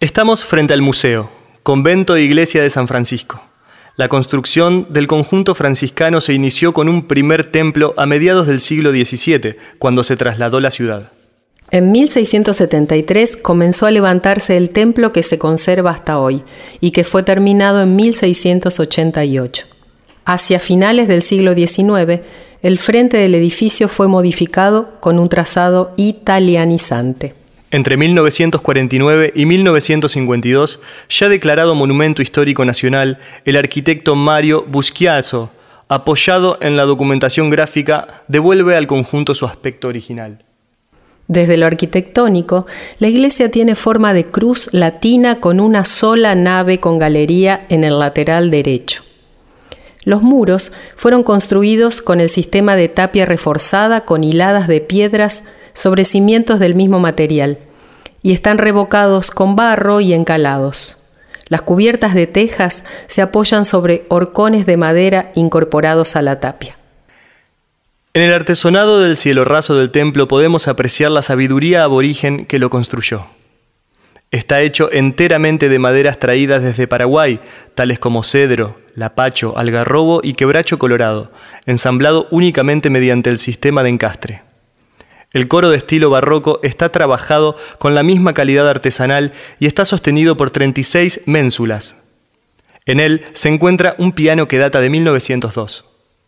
Estamos frente al museo, convento e iglesia de San Francisco. La construcción del conjunto franciscano se inició con un primer templo a mediados del siglo XVII, cuando se trasladó la ciudad. En 1673 comenzó a levantarse el templo que se conserva hasta hoy y que fue terminado en 1688. Hacia finales del siglo XIX, el frente del edificio fue modificado con un trazado italianizante. Entre 1949 y 1952, ya declarado Monumento Histórico Nacional, el arquitecto Mario Buschiazzo, apoyado en la documentación gráfica, devuelve al conjunto su aspecto original. Desde lo arquitectónico, la iglesia tiene forma de cruz latina con una sola nave con galería en el lateral derecho. Los muros fueron construidos con el sistema de tapia reforzada con hiladas de piedras sobre cimientos del mismo material y están revocados con barro y encalados. Las cubiertas de tejas se apoyan sobre horcones de madera incorporados a la tapia. En el artesonado del cielo raso del templo podemos apreciar la sabiduría aborigen que lo construyó. Está hecho enteramente de maderas traídas desde Paraguay, tales como cedro, lapacho, algarrobo y quebracho colorado, ensamblado únicamente mediante el sistema de encastre. El coro de estilo barroco está trabajado con la misma calidad artesanal y está sostenido por 36 ménsulas. En él se encuentra un piano que data de 1902.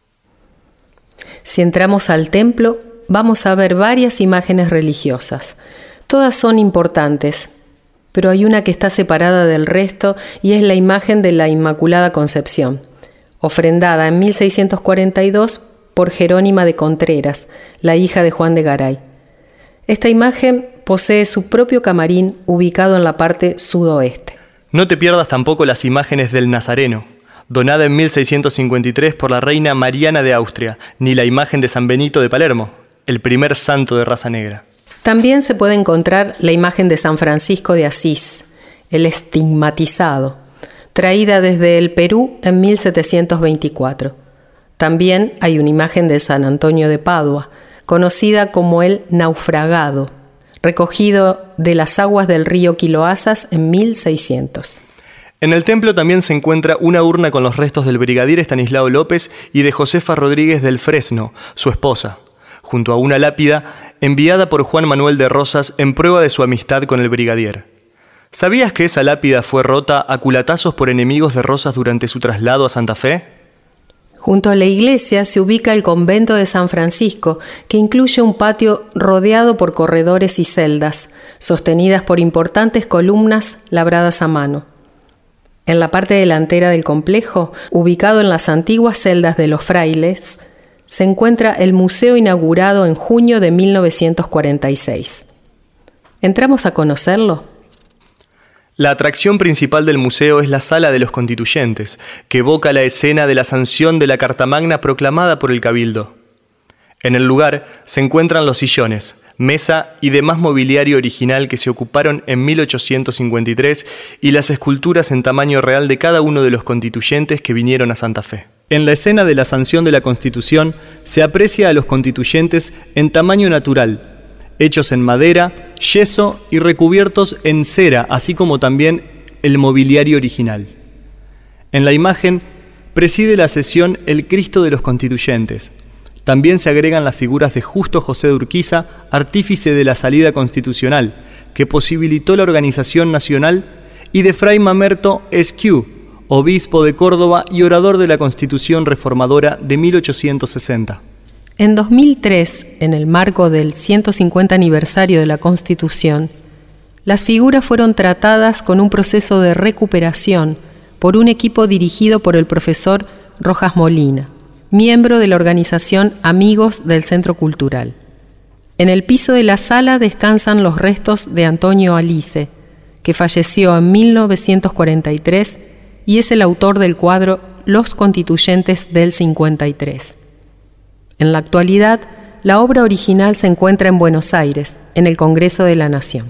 Si entramos al templo, vamos a ver varias imágenes religiosas. Todas son importantes, pero hay una que está separada del resto y es la imagen de la Inmaculada Concepción, ofrendada en 1642 por Jerónima de Contreras, la hija de Juan de Garay. Esta imagen posee su propio camarín ubicado en la parte sudoeste. No te pierdas tampoco las imágenes del Nazareno, donada en 1653 por la reina Mariana de Austria, ni la imagen de San Benito de Palermo, el primer santo de raza negra. También se puede encontrar la imagen de San Francisco de Asís, el estigmatizado, traída desde el Perú en 1724. También hay una imagen de San Antonio de Padua, conocida como el naufragado, recogido de las aguas del río Quiloazas en 1600. En el templo también se encuentra una urna con los restos del brigadier Estanislao López y de Josefa Rodríguez del Fresno, su esposa, junto a una lápida enviada por Juan Manuel de Rosas en prueba de su amistad con el brigadier. ¿Sabías que esa lápida fue rota a culatazos por enemigos de Rosas durante su traslado a Santa Fe? Junto a la iglesia se ubica el convento de San Francisco, que incluye un patio rodeado por corredores y celdas, sostenidas por importantes columnas labradas a mano. En la parte delantera del complejo, ubicado en las antiguas celdas de los frailes, se encuentra el museo inaugurado en junio de 1946. ¿Entramos a conocerlo? La atracción principal del museo es la Sala de los Constituyentes, que evoca la escena de la sanción de la Carta Magna proclamada por el Cabildo. En el lugar se encuentran los sillones, mesa y demás mobiliario original que se ocuparon en 1853 y las esculturas en tamaño real de cada uno de los constituyentes que vinieron a Santa Fe. En la escena de la sanción de la Constitución se aprecia a los constituyentes en tamaño natural, hechos en madera, yeso y recubiertos en cera, así como también el mobiliario original. En la imagen preside la sesión el Cristo de los Constituyentes. También se agregan las figuras de Justo José de Urquiza, artífice de la salida constitucional, que posibilitó la organización nacional, y de Fray Mamerto Esquiú, obispo de Córdoba y orador de la Constitución reformadora de 1860. En 2003, en el marco del 150 aniversario de la Constitución, las figuras fueron tratadas con un proceso de recuperación por un equipo dirigido por el profesor Rojas Molina, miembro de la organización Amigos del Centro Cultural. En el piso de la sala descansan los restos de Antonio Alice, que falleció en 1943 y es el autor del cuadro Los Constituyentes del 53. En la actualidad, la obra original se encuentra en Buenos Aires, en el Congreso de la Nación.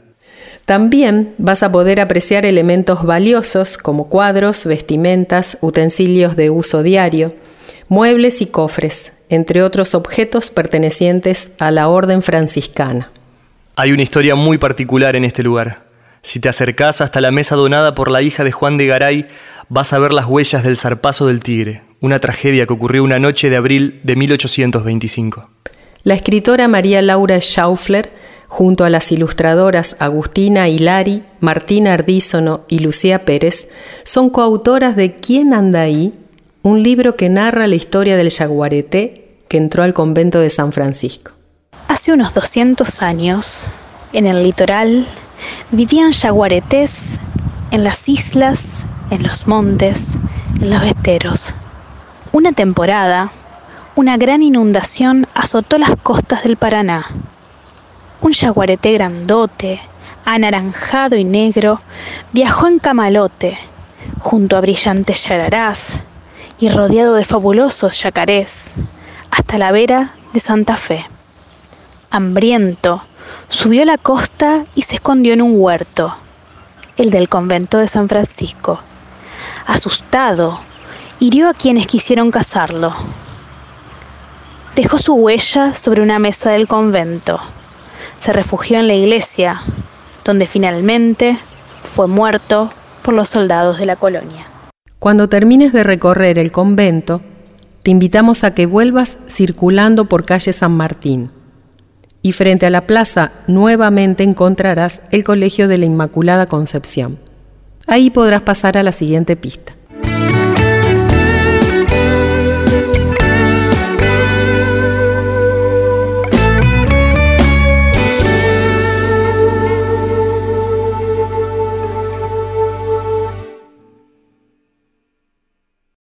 También vas a poder apreciar elementos valiosos como cuadros, vestimentas, utensilios de uso diario, muebles y cofres, entre otros objetos pertenecientes a la Orden Franciscana. Hay una historia muy particular en este lugar. Si te acercás hasta la mesa donada por la hija de Juan de Garay, vas a ver las huellas del zarpazo del tigre, una tragedia que ocurrió una noche de abril de 1825. La escritora María Laura Schaufler, junto a las ilustradoras Agustina Hilari, Martina Ardízono y Lucía Pérez, son coautoras de ¿Quién anda ahí?, un libro que narra la historia del yaguareté que entró al convento de San Francisco. Hace unos 200 años, en el litoral, vivían yaguaretés en las islas, en los montes, en los esteros. Una temporada, una gran inundación azotó las costas del Paraná. Un yaguareté grandote, anaranjado y negro, viajó en camalote, junto a brillantes yararás y rodeado de fabulosos yacarés, hasta la vera de Santa Fe. Hambriento, subió a la costa y se escondió en un huerto, el del convento de San Francisco. Asustado, hirió a quienes quisieron cazarlo. Dejó su huella sobre una mesa del convento. Se refugió en la iglesia, donde finalmente fue muerto por los soldados de la colonia. Cuando termines de recorrer el convento, te invitamos a que vuelvas circulando por calle San Martín. Y frente a la plaza nuevamente encontrarás el Colegio de la Inmaculada Concepción. Ahí podrás pasar a la siguiente pista.